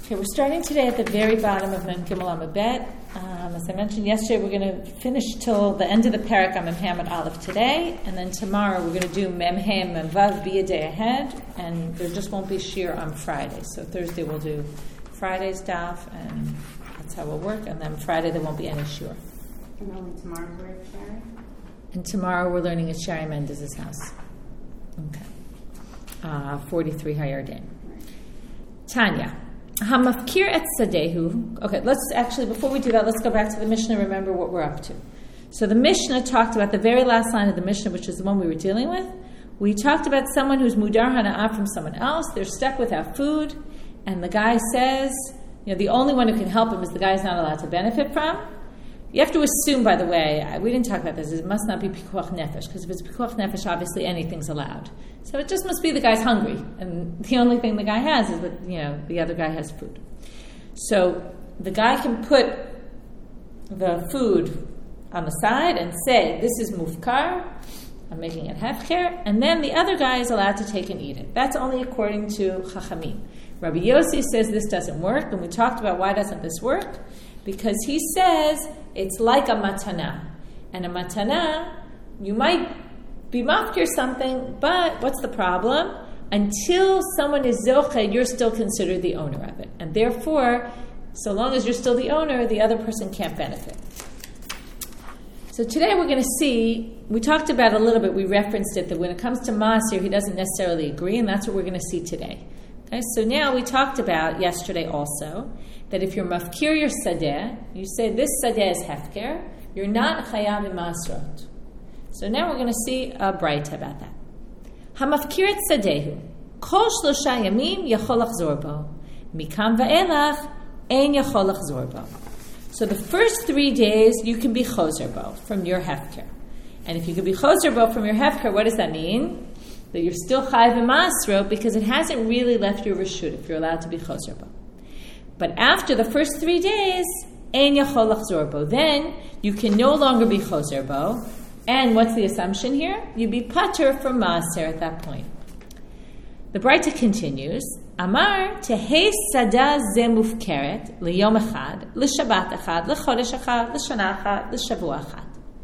Okay, we're starting today at the very bottom of Mem Gimel Amud Bet. As I mentioned yesterday, we're going to finish till the end of the parak on Mem Hamad Aleph today, and then tomorrow we're going to do Mem Ham and Vav be a day ahead, and there just won't be shir on Friday. So Thursday we'll do Friday's daf, and that's how we'll work, and then Friday there won't be any shir. And only tomorrow we're at Shari? And tomorrow we're learning at Shari Mendez's house. Okay. 43 Hayardain. Tanya. Hamafkir et sadehu. Okay, before we do that, let's go back to the Mishnah, remember what we're up to. So the Mishnah talked about the very last line of the Mishnah, which is the one we were dealing with. We talked about someone who's mudar hana'ah from someone else. They're stuck without food, and the guy says, the only one who can help him is the guy who's not allowed to benefit from. You have to assume, by the way, we didn't talk about this, it must not be pikuach nefesh, because if it's pikuach nefesh, obviously anything's allowed. So it just must be the guy's hungry, and the only thing the guy has is that, the other guy has food. So the guy can put the food on the side and say, this is mufkar, I'm making it hefker, and then the other guy is allowed to take and eat it. That's only according to Chachamim. Rabbi Yossi says this doesn't work, and we talked about why doesn't this work. Because he says it's like a matana. And a matana, you might be mafkir something, but what's the problem? Until someone is zoche, you're still considered the owner of it. And therefore, so long as you're still the owner, the other person can't benefit. So today we're going to see, we talked about a little bit, we referenced it, that when it comes to Masir, he doesn't necessarily agree, and that's what we're going to see today. Okay, so now we talked about yesterday also, that if you're mafkir your sadeh, you say this sadeh is hefker, you're not chayav b'masrot. So now we're going to see a braita about that. Hamafkir et sadehu, kol shlosha yamim yachol lachzor bo, mikam va'elach ein yachol lachzor bo. So the first 3 days you can be choser bo from your hefker. And if you can be choser bo from your hefker, what does that mean? That you're still chayav b'masrot because it hasn't really left your reshut if you're allowed to be choser bo. But after the first 3 days, ein yachol lachzor bo, then you can no longer be choser bo. And what's the assumption here? You'd be pater from maaser at that point. The Braita continues, Amar tehei sada ze mufkeret liyom echad, l'shabbat echad, l'chodesh echad, l'shana echad, l'shavua echad.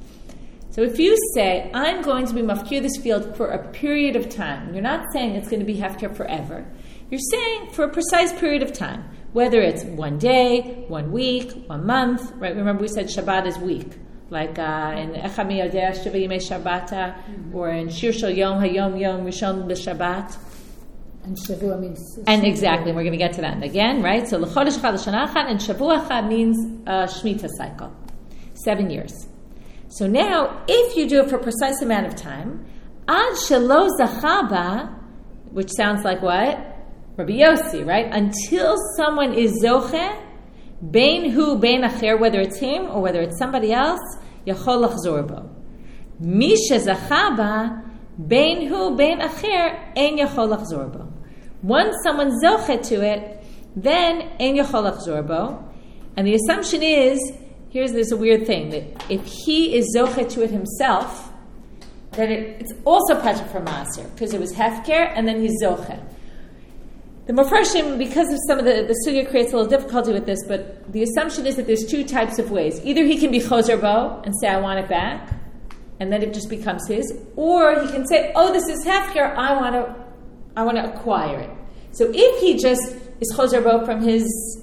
So if you say, I'm going to be mafkir this field for a period of time, you're not saying it's going to be hefker forever. You're saying for a precise period of time. Whether it's 1 day, 1 week, 1 month, right? Remember we said Shabbat is week, like in Echa mi yodea sheva yimei Shabbata, or in Shir Shel Yom Hayom Yom Rishon b'Shabbat. And Shavua means... And exactly, we're going to get to that again, right? So l'chodesh echad, l'shana echad, and Shavua echad means a Shemitah cycle, 7 years. So now, if you do it for a precise amount of time, ad shelo zachaba, which sounds like what? Rabbi Yossi, right? Until someone is zoche, bein hu, bein acher, whether it's him or whether it's somebody else, yachol lachzor bo. Misha zachaba, bein hu, bein acher, ein yachol lachzor bo. Once someone's zoche to it, then ein yachol lachzor bo. And the assumption is, there's a weird thing, that if he is zoche to it himself, then it's also pater for maaser, because it was hefker, and then he's zoche. The Mefarshim, because of some of the sugya creates a little difficulty with this, but the assumption is that there's 2 types of ways. Either he can be choser bo and say, I want it back, and then it just becomes his, or he can say, oh, this is hefker, I want to acquire it. So if he just is choser bo from his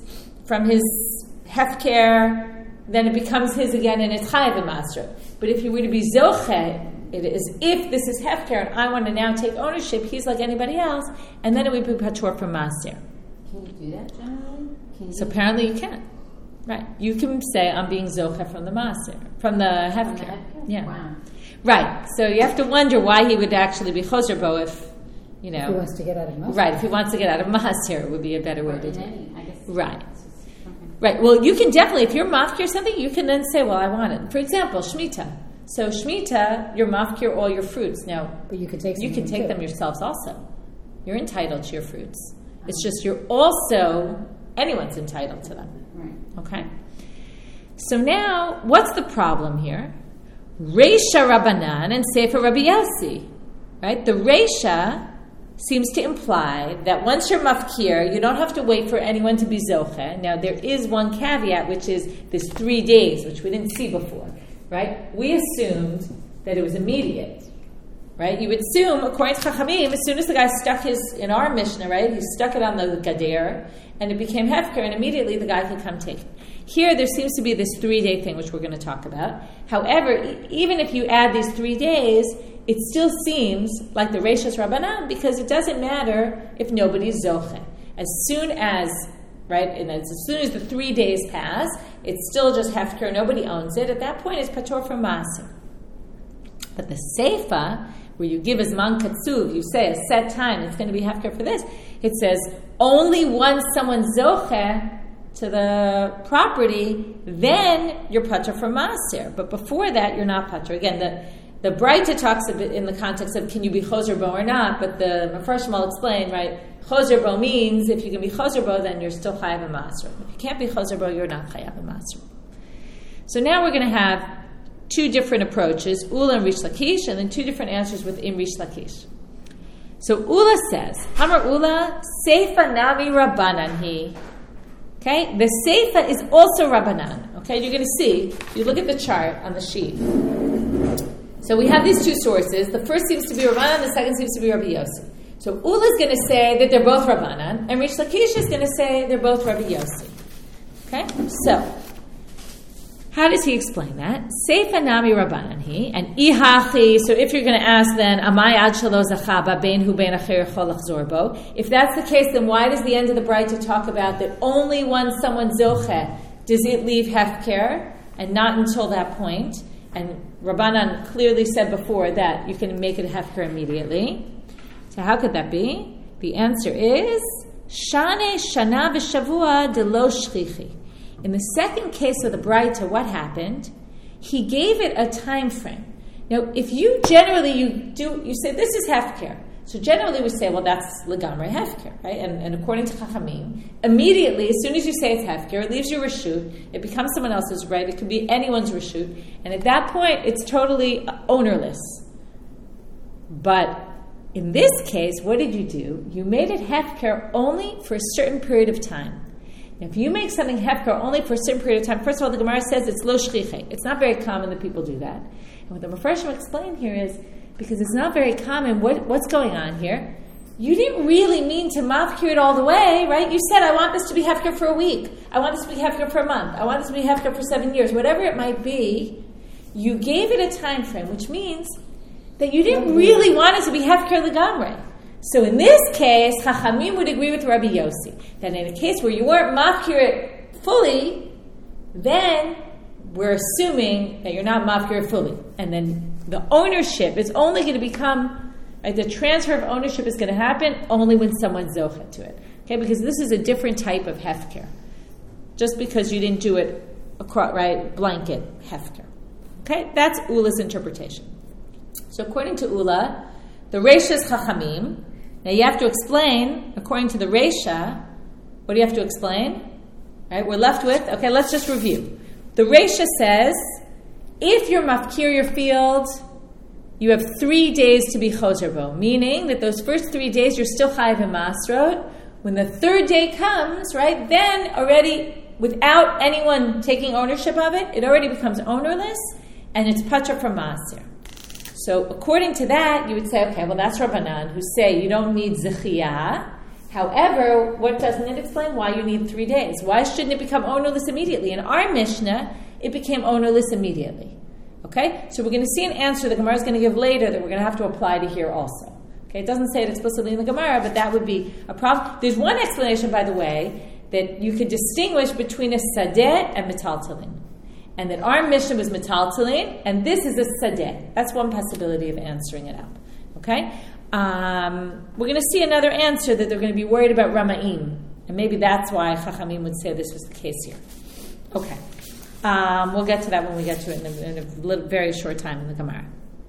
hefker, then it becomes his again, and it's chayav b'masrot. But if he were to be zoche, it is, if this is hefker and I want to now take ownership, he's like anybody else, and then it would be patur from maaser. Can you do that generally? So apparently you can. Right. You can say, I'm being zoche from the maaser, from the hefker. Yeah. Wow. Right. So you have to wonder why he would actually be choser bo if he wants to get out of maaser. Right. If he wants to get out of maaser, it would be a better way to do it. I guess. Right. Right. Well, you can definitely, if you're mafkir something, you can then say, well, I want it. For example, Shemitah. So Shemitah, you're mafkir all your fruits. Now, but you can take them yourselves also. You're entitled to your fruits. It's just anyone's entitled to them. Right. Okay? So now, what's the problem here? Reisha Rabbanan and Sefer Rabbi Yossi. Right? The Reisha seems to imply that once you're mafkir, you don't have to wait for anyone to be zoche. Now, there is one caveat, which is this 3 days, which we didn't see before, right? We assumed that it was immediate, right? You would assume, according to Chachamim, as soon as the guy stuck in our Mishnah, right, he stuck it on the gader, and it became hefker, and immediately the guy could come take it. Here, there seems to be this 3-day thing, which we're going to talk about. However, even if you add these 3 days, it still seems like the Reishas Rabbanan, because it doesn't matter if nobody's zoche. As soon as the 3 days pass, it's still just hefker, nobody owns it. At that point, it's pator from maaser. But the seifa, where you give a zman katsuv, you say a set time, it's going to be hefker for this. It says only once someone's zoche to the property, then you're patur from maaser. But before that, you're not patur. Again, the Breita talks a bit in the context of can you be choser bo or not, but the Mefarshim will explain, right? Choser bo means if you can be choser bo, then you're still chayav a maaser. If you can't be choser bo, you're not chayav a maaser. So now we're going to have 2 different approaches, Ula and Rish Lakish, and then 2 different answers within Rish Lakish. So Ula says, Hamar Ula, Seifa Nami Rabbanan hi. Okay, the Seifa is also Rabbanan. Okay, you're going to see, if you look at the chart on the sheet. So we have these 2 sources. The first seems to be Rabbanan, the second seems to be Rabbi Yossi. So Ula is going to say that they're both Rabbanan, and Rish Lakish is going to say they're both Rabbi Yossi. Okay, so how does he explain that? Seifa nami Rabbanan hi, and ihachi. So if you're going to ask then, amai ad shelo zachaba bein hu bein acher yachol lachzor bo. If that's the case, then why does the end of the Breita talk about that only when someone's zoche does it leave hefker, and not until that point? And Rabbanan clearly said before that you can make it hefker immediately. So how could that be? The answer is shane shana v'shavua de lo shchichi. In the second case of the Breita, what happened? He gave it a time frame. Now, if you generally you say this is hefker. So generally we say, well, that's legamre hefker, right? And according to Chachamim, immediately, as soon as you say it's hefker, it leaves your reshut, it becomes someone else's right, it could be anyone's reshut, and at that point, it's totally ownerless. But in this case, what did you do? You made it hefker only for a certain period of time. If you make something hefker only for a certain period of time, first of all, the Gemara says it's lo shchiche. It's not very common that people do that. And what the Mefarshim explain here is, because it's not very common, what's going on here? You didn't really mean to mafkir it all the way, right? You said, I want this to be hefker for a week. I want this to be hefker for a month. I want this to be hefker for 7 years. Whatever it might be, you gave it a time frame, which means that you didn't really want it to be hefker legamre. So in this case, Chachamim would agree with Rabbi Yossi that in a case where you weren't mafkir it fully, then we're assuming that you're not mafkir it fully. And then the ownership is only going to become, the transfer of ownership is going to happen only when someone's zochet to it. Okay, because this is a different type of hefker. Just because you didn't do it, right, blanket hefker. Okay, that's Ula's interpretation. So according to Ula, the Reishas Chachamim, now you have to explain, according to the Reisha, what do you have to explain? All right, we're left with, okay, let's just review. The Reisha says, if you're mafkir your field, you have 3 days to be choser bo, meaning that those first 3 days you're still chayiv in masrot. When the 3rd day comes, right, then already, without anyone taking ownership of it, it already becomes ownerless, and it's patur from maser. So according to that, you would say, okay, well that's Rabbanan, who say you don't need zechiyah. However, what doesn't it explain? Why you need 3 days. Why shouldn't it become ownerless immediately? In our Mishnah, it became ownerless immediately. Okay? So we're going to see an answer the Gemara is going to give later that we're going to have to apply to here also. Okay? It doesn't say it explicitly in the Gemara, but that would be a problem. There's one explanation, by the way, that you could distinguish between a sadeh and metaltalin. And that our Mishnah was metaltalin, and this is a sadeh. That's one possibility of answering it out. Okay? We're going to see another answer that they're going to be worried about Rama'im. And maybe that's why Chachamim would say this was the case here. Okay. We'll get to that when we get to it in a very short time in the Gemara.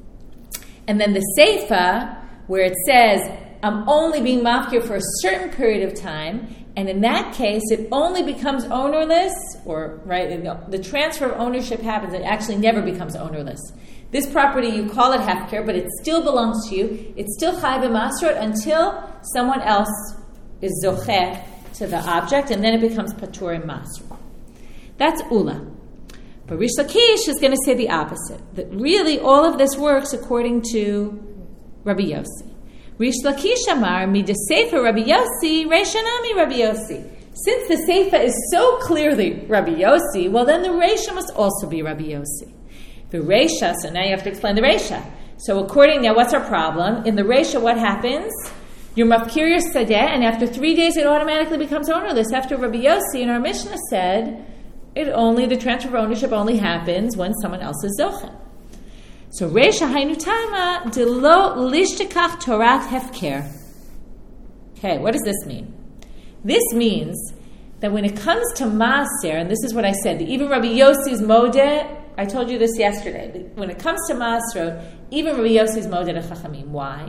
And then the Seifa, where it says, I'm only being mafkir for a certain period of time, And in that case, it only becomes ownerless, or the transfer of ownership happens. It actually never becomes ownerless. This property, you call it hefker, but it still belongs to you. It's still chai b'masrot until someone else is zocheh to the object, and then it becomes patur in masrot. That's ula. But Rish Lakish is going to say the opposite, that really all of this works according to Rabbi Yossi. Rish Lakish amar midaseifa Rabbi Yossi reishanami Rabbi Yossi. Since the seifa is so clearly Rabbi Yossi, well then the reisha must also be Rabbi Yossi. The reisha, so now you have to explain the reisha. So now what's our problem? In the reisha, what happens? You're mafkir your sadeh, and after 3 days it automatically becomes ownerless. After Rabbi Yossi in our Mishnah said, the transfer of ownership only happens when someone else is zocheh. So reisha hainu tama de lo lishtekach torat hefker. Okay, what does this mean? This means that when it comes to maaser, and this is what I said, even Rabbi Yossi's modeh, I told you this yesterday. When it comes to Masrot, even Rabbi Yossi's modeh chachamim. Why?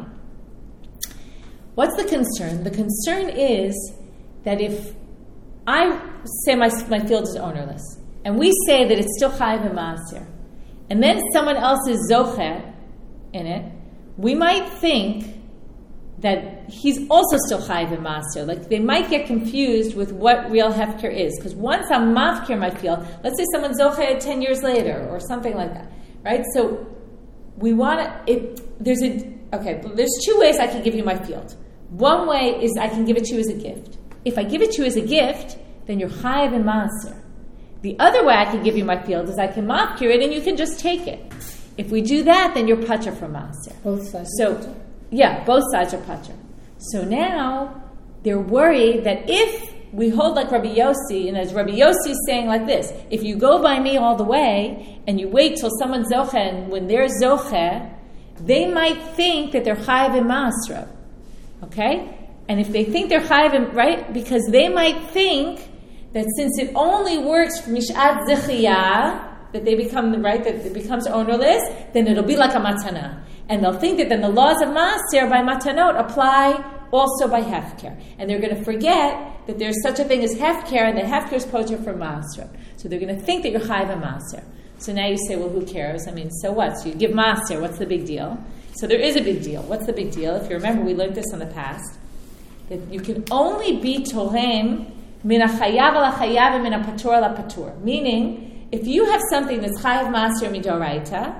What's the concern? The concern is that if I say my field is ownerless, and we say that it's still chayiv and maaser, and then someone else is zocheh in it, we might think that he's also still chayiv and maaser. Like they might get confused with what real hefker is, because once I'm mafkir my field, let's say someone zocheh 10 years later or something like that, right? So we want to. There's 2 ways I can give you my field. One way is I can give it to you as a gift. If I give it to you as a gift, then you're chayiv and maaser. The other way I can give you my field is I can mafkir it and you can just take it. If we do that, then you're patur for maaser. Both sides. Both sides are patur. So now they're worried that if we hold like Rabbi Yossi, and as Rabbi Yossi is saying like this, if you go by me all the way and you wait till someone's zocheh, and when they're zocheh, they might think that they're chayiv and maaser. Okay? And if they think they're chayiv, right? Because they might think that since it only works for mishat zechiyah, that they become that it becomes ownerless, then it'll be like a matana. And they'll think that then the laws of maaser by matanot apply also by hefker. And they're going to forget that there's such a thing as hefker, and that hefker is poter for maaser. So they're going to think that you're chayiv and maaser. So now you say, well, who cares? I mean, so what? So you give maaser, what's the big deal? So there is a big deal. What's the big deal? If you remember, we learned this in the past, that you can only be tohem min ha-chayav al-chayav and min ha-patur al-patur. Meaning, if you have something that's chayav maaser midoraita,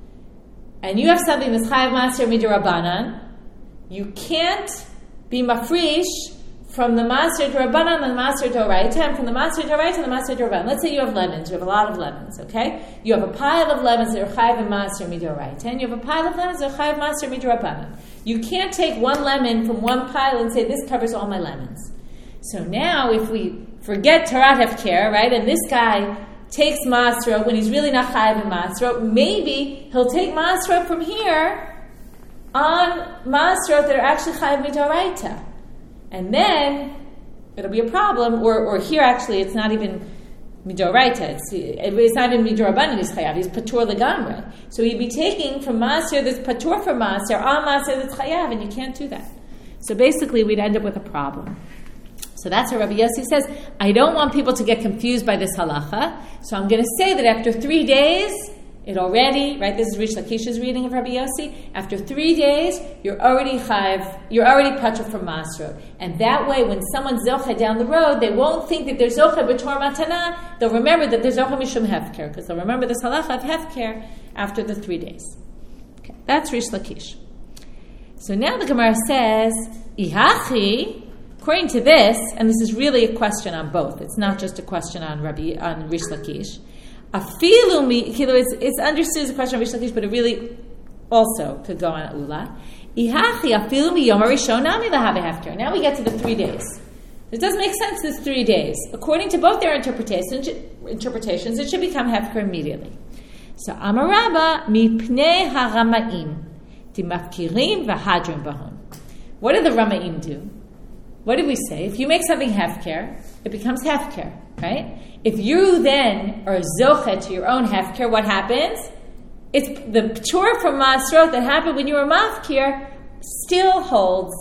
and you have something that's chayav maaser midorabanan, you can't be mafrish from the maaser dorabanan and the maaser doraita, and from the maaser doraita and the maaser dorabanan. Let's say you have lemons. You have a lot of lemons, okay? You have a pile of lemons that are chayav and maaser midoraita, and you have a pile of lemons that are chayav maaser midorabanan. You can't take one lemon from one pile and say, this covers all my lemons. So now, if we forget Tarat Hefker, right, and this guy takes Masra when he's really not chayav in Masra, maybe he'll take Masra from here on Masra that are actually chayav midoraita. And then it'll be a problem, or here actually it's not even midoraita, it's not even midorabanan he's chayav, he's patur legamre. So he'd be taking from Masra that's patur for Masra on Masra that's chayav, and you can't do that. So basically we'd end up with a problem. So that's what Rabbi Yossi says. I don't want people to get confused by this halacha. So I'm going to say that after 3 days, it already, right, this is Rish Lakish's reading of Rabbi Yossi, after 3 days, you're already patur from Masra. And that way, when someone's zocheh down the road, they won't think that there's zocheh b'tor matana. They'll remember that there's zocheh mishum hefker, because they'll remember this halacha of hefker after the 3 days. Okay, that's Rish Lakish. So now the Gemara says, Ihachi, according to this, and this is really a question on both, it's not just a question on Rish Lakish. It's understood as a question of Rish Lakish, but it really also could go on Ula. Now we get to the 3 days. It doesn't make sense, this 3 days. According to both their interpretations, it should become hefker immediately. So Amarabba mipnei haramaim dimafkirim v'hadrim bahon. What did the Ramaim do? What did we say? If you make something hefker, it becomes hefker, right? If you then are zocheh to your own hefker, what happens? It's the p'tur from Masrot that happened when you were mafkir still holds. So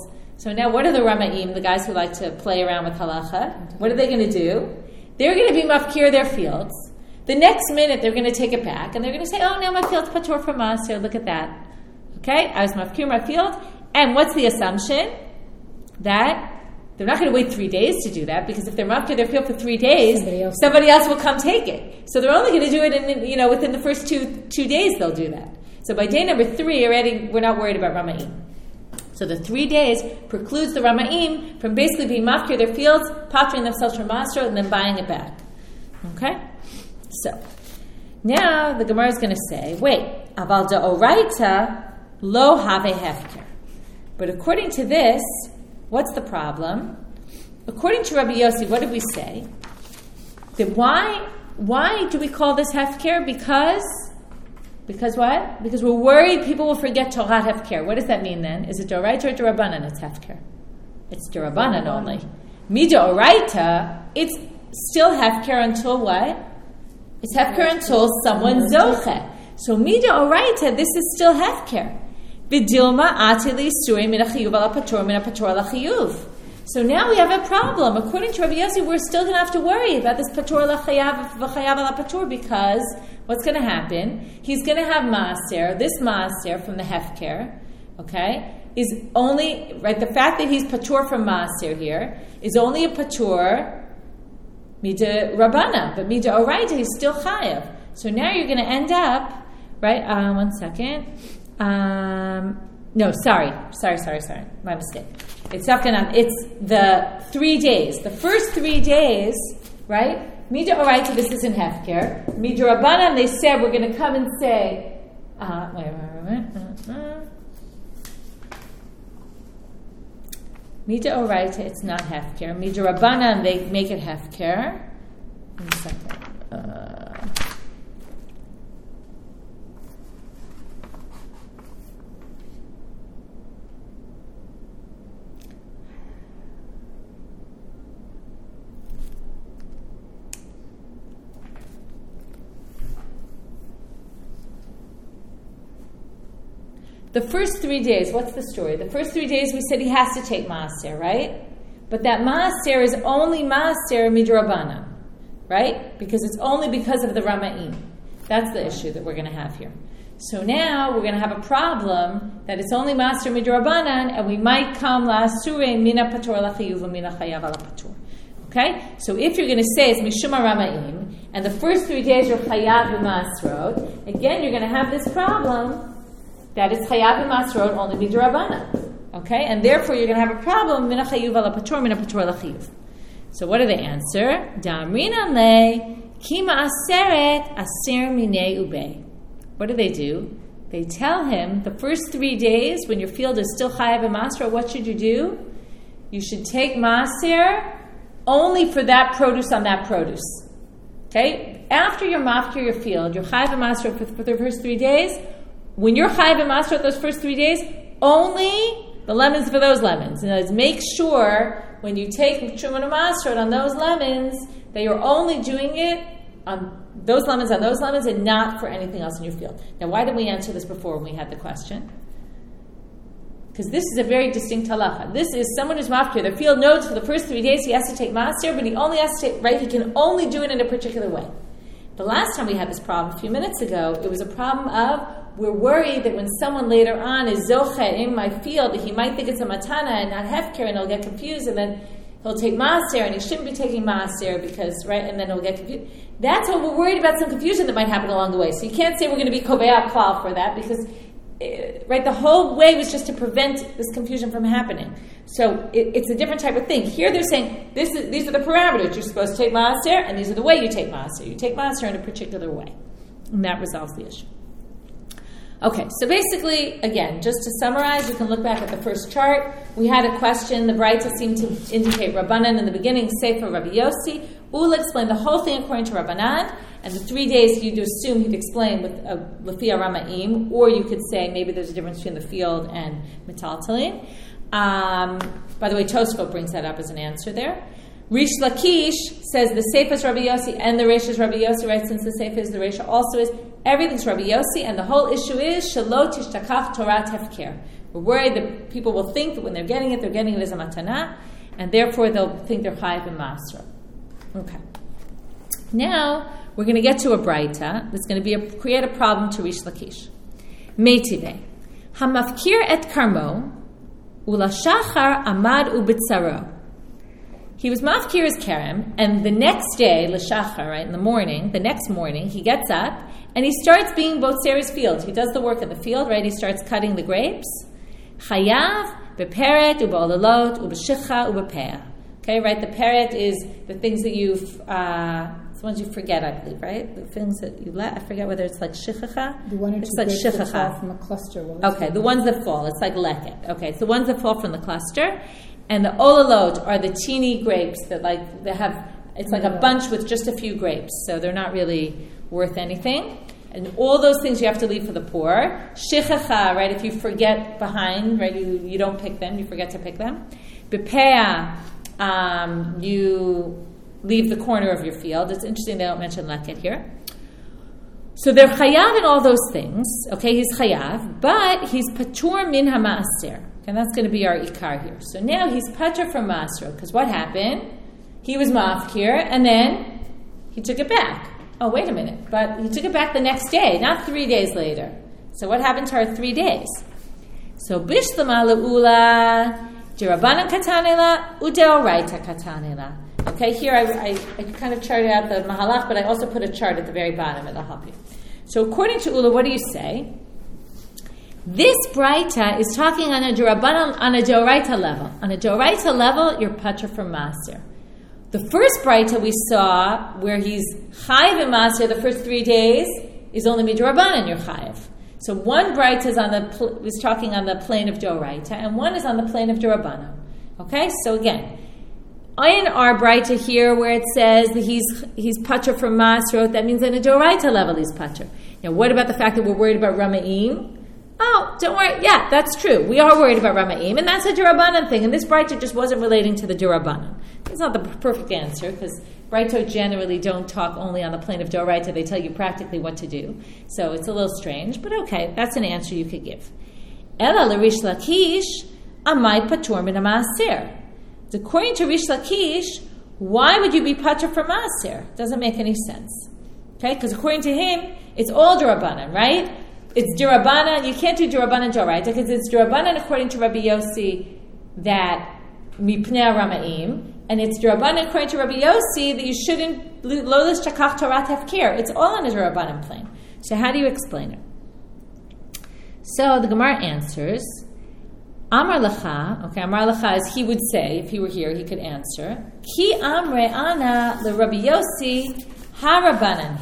So now what are the Rama'im, the guys who like to play around with halacha? What are they going to do? They're going to be mafkir their fields. The next minute they're going to take it back and they're going to say, oh, now my field's patur for maaser, look at that. Okay, I was mafkir my field. And what's the assumption? That they're not going to wait 3 days to do that, because if they're mafkir their field for 3 days, somebody else will come take it. So they're only going to do it within the first two days they'll do that. So by day number 3 already, we're not worried about Rama'im. So the 3 days precludes the Rama'im from basically being mafkir their fields, patring themselves from Masra, and then buying it back. Okay? So, now the Gemara is going to say, wait, aval da'oraita lo have hefker. But according to this, what's the problem? According to Rabbi Yossi, what did we say? That why do we call this hefker? Because what? Because we're worried people will forget Torah hefker. What does that mean then? Is it d'oraita or d'Rabbanan? It's hefker. It's d'Rabbanan only. Mid'oraita, it's still hefker until what? It's hefker until someone zoche. So mid'oraita, this is still hefker. V'dilma atili suri min hachiyuv ala patur min patur ala chiyuv. So now we have a problem. According to Rabbi Yossi, we're still going to have to worry about this patur ala chayav v'chayav ala patur, because what's going to happen? He's going to have maaser. This maaser from the hefker, okay, is only, right, the fact that he's patur from maaser here is only a patur mida rabbana, but mida oraita he's still chayav. So now you're going to end up, right, one second. No, sorry. My mistake. It's the 3 days. The first 3 days, right? Mida oraita, this isn't hefker. Mida rabbanan, they said we're going to come and say, Mida oraita, it's not hefker. Mida rabbanan, they make it hefker. One second. The first 3 days, what's the story? The first 3 days we said he has to take maaser, right? But that maaser is only maaser midrabanan, right? Because it's only because of the Rama'im. That's the issue that we're going to have here. So now we're going to have a problem that it's only maaser midrabanan, and we might come la'asure mina patur ala chiyuv mina chayav ala patur. Okay? So if you're going to say it's mishuma Rama'im, and the first 3 days you're chayav b'masrot, again you're going to have this problem that it's chayav b'masrot only midrabanan. Okay? And therefore you're going to have a problem, mina chayuv ala patur, mina patur ala chayuv. So what do they answer? Da'amrinan le, ki ma'aseret aser minei ubei. What do? They tell him the first 3 days when your field is still chayav b'masrot, what should you do? You should take maaser only for that produce on that produce. Okay? After you're mafkir your field, you're chayav b'masrot for the first 3 days. When you're chayav b'masrot those first 3 days, only the lemons for those lemons. In other words, make sure when you take truma masrot on those lemons that you're only doing it on those lemons and not for anything else in your field. Now, why didn't we answer this before when we had the question? Because this is a very distinct halacha. This is someone who's mafkir. Their field knows for the first 3 days he has to take maaser, but he only has to take, right, he can only do it in a particular way. The last time we had this problem, a few minutes ago, it was a problem of we're worried that when someone later on is zoche in my field, that he might think it's a matana and not hefker, and he'll get confused, and then he'll take maaser, and he shouldn't be taking maaser because, right, and then he'll get confused. That's what we're worried about, some confusion that might happen along the way. So you can't say we're going to be koveat klal for that, because, right, the whole way was just to prevent this confusion from happening. So it's a different type of thing. Here they're saying, these are the parameters. You're supposed to take maaser, and these are the way you take maaser. You take maaser in a particular way. And that resolves the issue. Okay, so basically, again, just to summarize, you can look back at the first chart. We had a question. The Braita seemed to indicate Rabbanan in the beginning, Sefer Rabbi Yossi. Ula explained the whole thing according to Rabbanan, and the 3 days you'd assume he'd explain with Lefia Rama'im, or you could say maybe there's a difference between the field and Metaltalin. By the way, Tosfot brings that up as an answer there. Rish Lakish says the Sefer is Rabbi Yossi and the Resh is Rabbi Yossi, right? Since the Sefer is the Resh also is. Everything's Rabbi Yossi, and the whole issue is Shalot Tishtakach Torah Tefker. We're worried that people will think that when they're getting it as a matana, and therefore they'll think they're chayiv and masra. Okay. Now we're going to get to a braita that's going to create a problem to Rish Lakish. Meitive hamafkir et karmo ula shachar amad ubitzaro. He was mafkir his kerem, and the next day, l'shachar, right, in the morning, the next morning, he gets up, and he starts being Botzere's field. He does the work in the field, right? He starts cutting the grapes. Chayav, beperet, u'ba'olalot, u'b'shicha, u'b'peah. Okay, right? The peret is the things that you've, it's the ones you forget, I believe, right? The things that you let, I forget whether it's like shichacha. The one or two grapes that fall from a cluster. Okay, the ones that fall. It's like leket. Okay, it's the ones that fall from the cluster. And the olalot are the teeny grapes that it's like a bunch with just a few grapes. So they're not really worth anything. And all those things you have to leave for the poor. Shichacha, right, if you forget behind, right, you don't pick them, you forget to pick them. Bepeah, you leave the corner of your field. It's interesting they don't mention leket here. So they're chayav in all those things. Okay, he's chayav, but he's patur min hama'aser. And that's going to be our ikar here. So now he's patur from masro, because what happened? He was mafkir, and then he took it back. Oh, wait a minute. But he took it back the next day, not 3 days later. So what happened to our 3 days? So bishlama le'ula, dirabanan katanela, udeoraita katanela. Okay, here I kind of charted out the mahalach, but I also put a chart at the very bottom. It'll help you. So according to Ula, what do you say? This braita is talking on a derabanan, on a deoraita level. On a deoraita level, you're patra from maser. The first braita we saw, where he's chayiv and maser the first 3 days, is only midrabanan you're chayiv. So one braita is talking on the plane of deoraita, and one is on the plane of derabanan. Okay, so again, in our braita here, where it says that he's patra from masrot, that means on a deoraita level he's patra. Now, what about the fact that we're worried about rama'im? Oh, don't worry. Yeah, that's true. We are worried about Rama'im, and that's a Durabanan thing. And this Braita just wasn't relating to the Durabanan. It's not the perfect answer, because Braito generally don't talk only on the plane of Doraita. They tell you practically what to do. So it's a little strange, but okay, that's an answer you could give. Ela l'Rish Lakish, amai patur min ha'ma'aser. According to Rish Lakish, why would you be patur from Ma'aser? Doesn't make any sense. Okay, because according to him, it's all Durabanan, right? It's Durabanan. You can't do Durabanan Doraita because it's Durabanan according to Rabbi Yossi that mipnei Rama'im, and it's Durabanan according to Rabbi Yossi that you shouldn't lolis chakach Torat hefker. It's all on a Durabanan plane. So how do you explain it? So the Gemara answers, Amar Lacha. Okay, Amar Lacha is he would say if he were here he could answer. Ki amre ana le Rabbi Yossi harabanan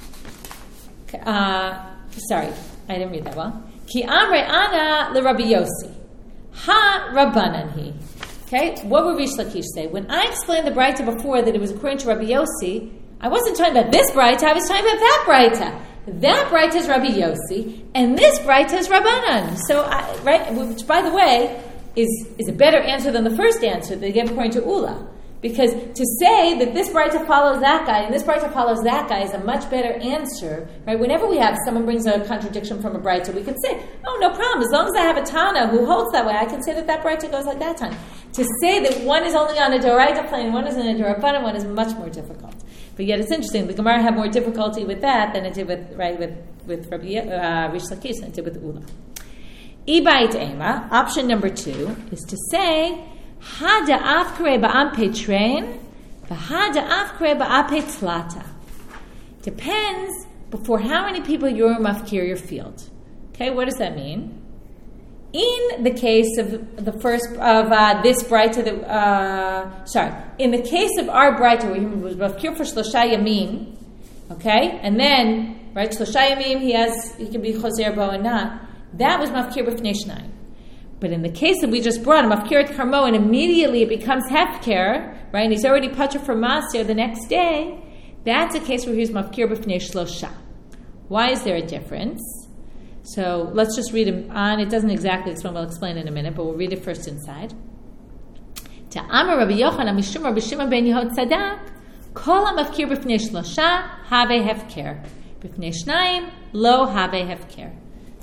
hi. Sorry. I didn't read that well. Ki amre ana leRabbi Yossi ha rabbanan hi. Okay, what would Rish Lakish say? When I explained the braita before that it was according to Rabbi Yossi, I wasn't talking about this braita. I was talking about that braita. That braita is Rabbi Yossi, and this braita is Rabbanan. So, right, which by the way is a better answer than the first answer they gave according to Ula. Because to say that this braita follows that guy and this braita follows that guy is a much better answer, right? Whenever we have someone brings a contradiction from a braita, we can say, oh, no problem. As long as I have a Tana who holds that way, I can say that braita goes like that Tana. To say that one is only on a Doraita plane and one is on a Dorabanan one is much more difficult. But yet it's interesting. The Gemara had more difficulty with that than it did with Rish Lakish than it did with Ula. Ibait Ema, option number 2, is to say, Ha da'af kre ba'am petrein, v'ha da'af kre ba'am petlata. Depends before how many people you're mafkir your field. Okay, what does that mean? In the case of the first of this braita, in the case of our braita where he was mafkir for shlosha yamim, okay, and then right shlosha yamim he can be choser bo and not. That was mafkir b'fnei shnayim. But in the case that we just brought him, Mafkirat Karmo, and immediately it becomes Hefker, right, and he's already Patra for Maser the next day, that's a case where he's Mafkir B'fnei Shlosha. Why is there a difference? So let's just read him on. It doesn't exactly explain, we'll explain in a minute, but we'll read it first inside. Ta'amar Rabbi Yochanan Mishum Rabbi Shimon ben Yehud Tzadak, Kol HaMafkir B'fnei Shlosha, Have Hefker. B'fnei Shnayim, Lo Have Hefker.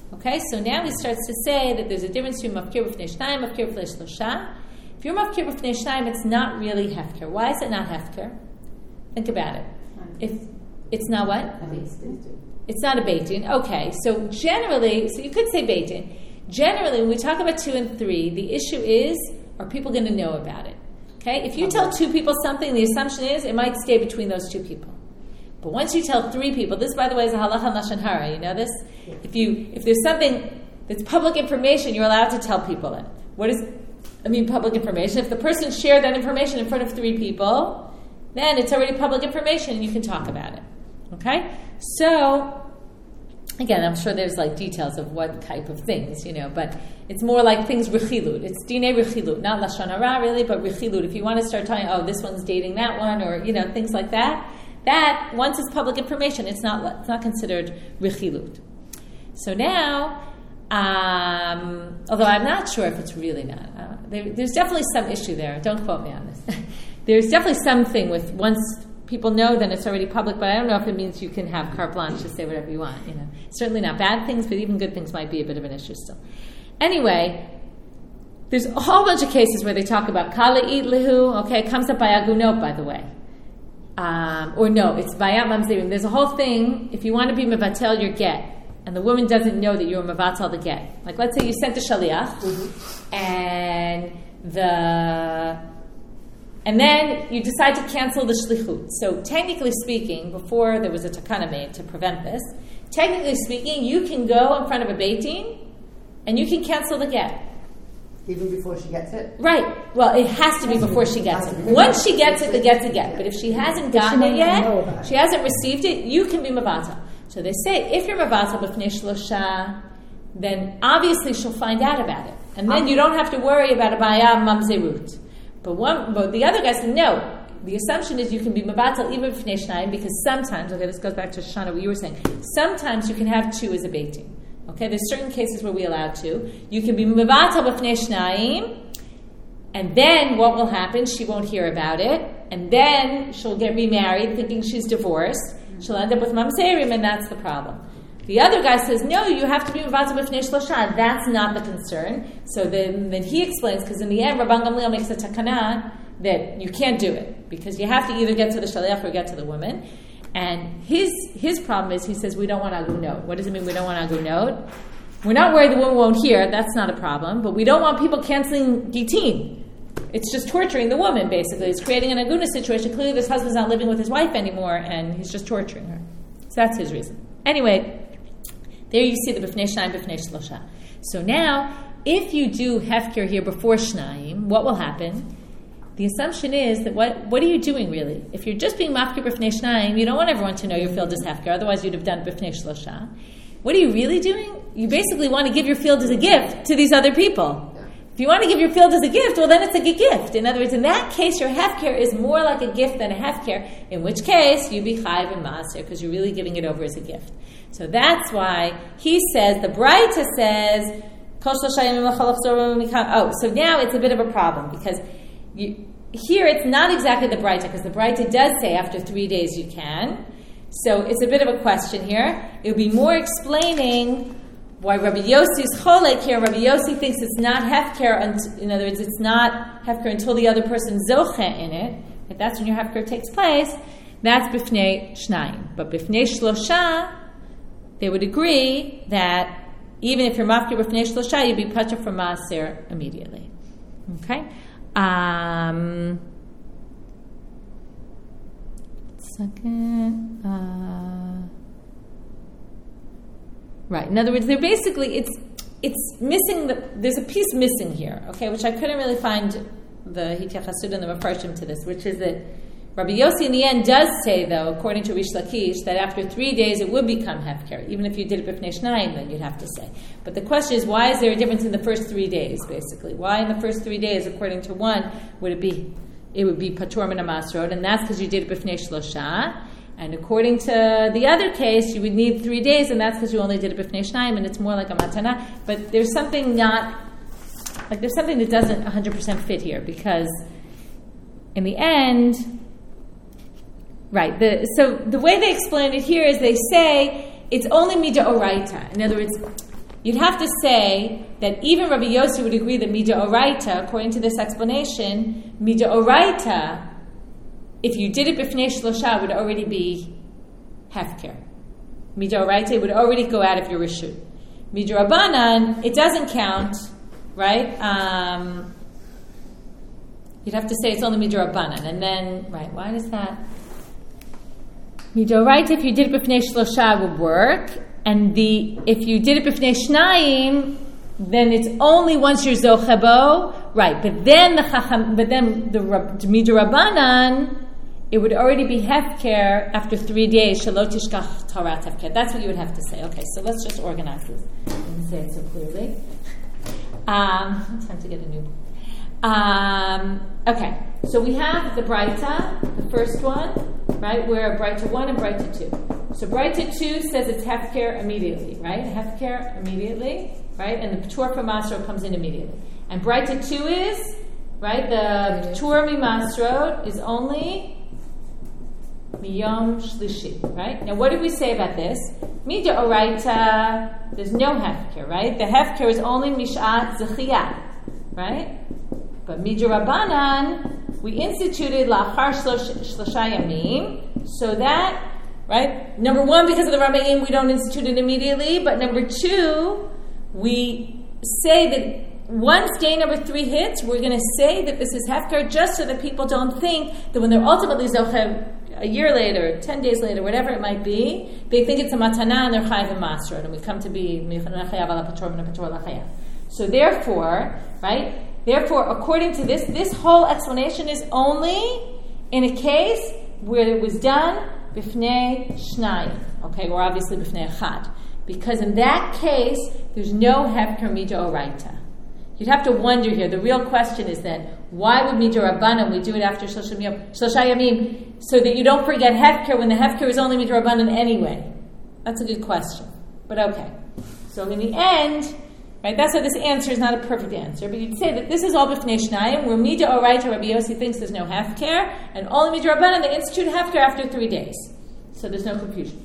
Okay, so now he starts to say that there's a difference between mafkir b'fnei shnayim, mafkir b'fnei shlosha. If you're mafkir b'fnei shnayim, it's not really hefker. Why is it not hefker? Think about it. If it's not what? It's not a beit din. Okay, so generally, so you could say beit din. Generally, when we talk about 2 and 3, the issue is, are people going to know about it? Okay, if you tell 2 people something, the assumption is it might stay between those 2 people. But once you tell 3 people, this, by the way, is a halacha lashon hara. You know this? Yeah. If there's something that's public information, you're allowed to tell people it. What is, public information? If the person shared that information in front of 3 people, then it's already public information and you can talk about it. Okay? So, again, I'm sure there's like details of what type of things, but it's more like things rechilut. It's dinei rechilut, not lashon hara really, but rechilut. If you want to start telling, this one's dating that one, or things like that, that once it's public information, it's not considered rechilut. So now, although I'm not sure if it's really not, there's definitely some issue there. Don't quote me on this. There's definitely something with once people know, then it's already public, but I don't know if it means you can have carte blanche to say whatever you want. Certainly not bad things, but even good things might be a bit of an issue still. Anyway, there's a whole bunch of cases where they talk about kala eat lihu. Okay, it comes up by agunot, by the way. Or no, it's bayat mamzerim. There's a whole thing, if you want to be mevatel your get, and the woman doesn't know that you're mevatel the get. Like, let's say you sent a shaliach, and then you decide to cancel the shlichut. So technically speaking, before there was a takana made to prevent this, technically speaking, you can go in front of a beit din, and you can cancel the get. Even before she gets it? Right. Well, it has to be before she gets it. Once she gets it, the get's a get. But if she hasn't gotten it yet, she hasn't received it, you can be mevatel. So they say, if you're mevatel b'fnei shlosha, then obviously she'll find out about it. And then you don't have to worry about a bayah mamzerut. But the other guy said, no. The assumption is you can be mevatel even b'fnei shnayim, because sometimes, this goes back to Shoshana, what you were saying, sometimes you can have 2 as a beit din. Okay, there's certain cases where we allow 2. You can be mevatel b'fnei shnayim, and then what will happen? She won't hear about it, and then she'll get remarried thinking she's divorced. She'll end up with mamzerim, and that's the problem. The other guy says, no, you have to be mevatel b'fnei shlosha. That's not the concern. So then he explains, because in the end, Rabban Gamliel makes a takana that you can't do it, because you have to either get to the shaliach or get to the woman. And his problem is, he says, we don't want agunot. What does it mean we don't want agunot? We're not worried the woman won't hear. That's not a problem. But we don't want people canceling gitin. It's just torturing the woman, basically. It's creating an aguna situation. Clearly, this husband's not living with his wife anymore, and he's just torturing her. So that's his reason. Anyway, there you see the b'fnei shnayim, b'fnei shlosha. So now, if you do hefker here before shnayim, what will happen? The assumption is that what are you doing really? If you're just being mafkir b'fnei shnayim, you don't want everyone to know your field is hefker, otherwise you'd have done b'fnei shlosha. What are you really doing? You basically want to give your field as a gift to these other people. If you want to give your field as a gift, well then it's like a gift. In other words, in that case, your hefker is more like a gift than a hefker, in which case you'd be chayiv and maaser, because you're really giving it over as a gift. So that's why he says, the Braita says, so now it's a bit of a problem, because here it's not exactly the Braita, because the Braita does say after 3 days you can. So it's a bit of a question here. It would be more explaining why Rabbi Yossi is cholek here. Rabbi Yossi thinks it's not hefker, in other words, it's not hefker until the other person zoche in it. If that's when your hefker takes place, that's b'fnei shnayim. But b'fnei shlosha, they would agree that even if you're mafkir b'fnei shlosha, you'd be patur for maaser immediately. Okay? Second. Right. In other words, they're basically, it's missing, there's a piece missing here, okay, which I couldn't really find the Hityachasud and the Mefarshim to this, which is that Rabbi Yossi in the end does say, though, according to Rish Lakish, that after 3 days it would become hefker. Even if you did it b'fnei shnayim, then you'd have to say. But the question is, why is there a difference in the first 3 days, basically? Why in the first 3 days, according to one, would it be patur min hamasrot, and that's because you did it b'fnei shlosha. And according to the other case, you would need 3 days, and that's because you only did it b'fnei shnayim, and it's more like a matana. But there's something there's something that doesn't 100% fit here, because in the end, right, so the way they explain it here is they say it's only mida oraita. In other words, you'd have to say that even Rabbi Yossi would agree that Mid'oraita, according to this explanation, Mid'oraita, if you did it b'fnei shlosha, would already be hefker. Mid'oraita would already go out of your reshut. Mid'orabanan, it doesn't count, right? You'd have to say it's only Mid'orabanan, and then, right, why does that? Mid'oraita, if you did it b'fnei shlosha, would work, and if you did it b'fnei shnayim, then it's only once you're zochebo, right? But then the Mid'orabanan, it would already be hefker after 3 days. Shelo tishkach tarat hefker. That's what you would have to say. Okay, so let's just organize this and say it so clearly. Time to get a new book. Okay, so we have the Breita, the first one, right? We're Breita 1 and Breita 2. So Breita 2 says it's hefker immediately, right? Hefker immediately, right? And the P'tur for Masro comes in immediately. And Breita 2 is, right? The P'tur mi Masro is only Miyom Shlishi, right? Now, what did we say about this? Mid'oraita, there's no hefker, right? The hefker is only Mishat Zechiyah, right? But Mid'orabanan, we instituted La'achar Shlosha Yamim, so that, right? Number one, because of the Rabbeim, we don't institute it immediately, but number two, we say that once day number 3 hits, we're going to say that this is hefker, just so that people don't think that when they're ultimately zochev a year later, 10 days later, whatever it might be, they think it's a matana and they're chayiv and masrot, and we come to be mechanan chayav ala pator and pator la chayav. So therefore, right? Therefore, according to this whole explanation is only in a case where it was done b'fnei shnayim, okay, or obviously b'fnei echad, because in that case there's no hefker mid'oraita. You'd have to wonder here. The real question is then, why would mid'orabanan we do it after Shloshah Yamim, so that you don't forget hefker when the hefker is only mid'orabanan anyway? That's a good question. But okay. So in the end, right, that's why this answer is not a perfect answer, but you'd say that this is all b'fnei shnayim, where mid'oraita Rabbi Yossi thinks there's no hefker, and only mid'orabanan they institute hefker after 3 days. So there's no confusion.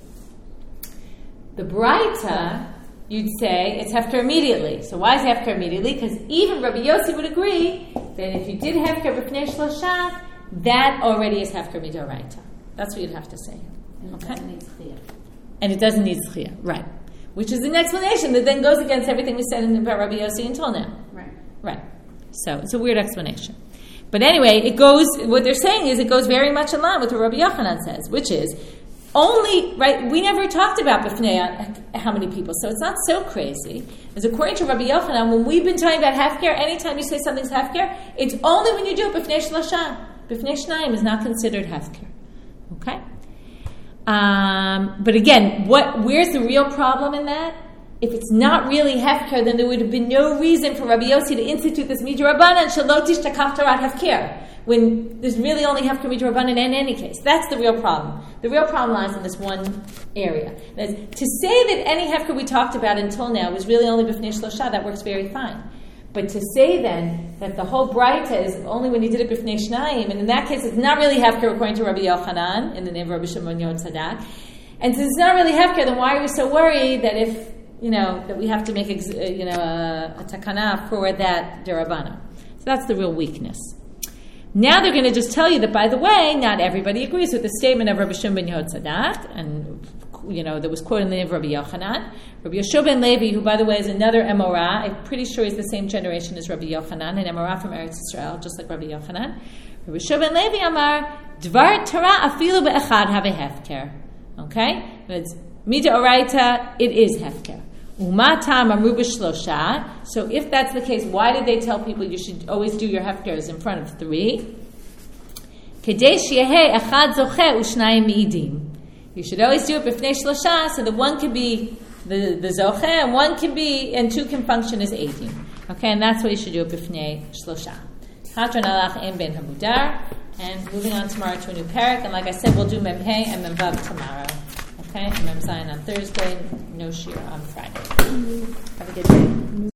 The Breita, you'd say it's hefker immediately. So why is hefker immediately? Because even Rabbi Yossi would agree that if you did hefker b'fnei shlosha, that already is hefker mid'oraita. That's what you'd have to say. Okay? And it doesn't need zchiyah. Right. Which is an explanation that then goes against everything we said about Rabbi Yossi until now. Right. So it's a weird explanation. But anyway, it goes, what they're saying is it goes very much in line with what Rabbi Yochanan says, which is only, right, we never talked about b'fnei how many people, so it's not so crazy. As according to Rabbi Yochanan, when we've been talking about hefker, anytime you say something's hefker, it's only when you do it b'fnei shlosha. B'fnei shnayim is not considered hefker. Okay? But again, where's the real problem in that? If it's not really hefker, then there would have been no reason for Rabbi Yossi to institute this mid'orabanan shelo tishtakach tarat hefker, when there's really only hefker mid'orabanan in any case. That's the real problem. The real problem lies in this one area. To say that any hefker we talked about until now was really only b'fnei shlosha, that works very fine. But to say then that the whole Breita is only when he did it b'fnei shnayim, and in that case it's not really hefker according to Rabbi Yochanan in the name of Rabbi Shimon Yod Tzadak. And since it's not really hefker, then why are we so worried that if that we have to make a takana for that derabana? So that's the real weakness. Now they're going to just tell you that, by the way, not everybody agrees with the statement of Rabbi Shimon Yod Tzadak, and that was quoted in the name of Rabbi Yochanan. Rabbi Yoshua ben Levi, who, by the way, is another Emorah, I'm pretty sure he's the same generation as Rabbi Yochanan, an Emorah from Eretz Yisrael, just like Rabbi Yochanan. Rabbi Yoshua ben Levi Amar, Dvar Torah afilu be'echad have a hefker. Okay? But it's mid'oraita, it is hefker. Umatam amru b'shlosha. So if that's the case, why did they tell people you should always do your hefkers in front of 3? Kedei sheyehei echad zocheh u'shnayim mi'idim. You should always do it b'fnei shlosha, so that one can be the zocheh, and one can be, and 2 can function as 18. Okay, and that's why you should do it b'fnei shlosha. Hadron alach ein ben hamudar, and moving on tomorrow to a new parak, and like I said, we'll do Mem Hey and Mem Vav tomorrow. Okay, and Mem Zayin on Thursday, no shir on Friday. Have a good day.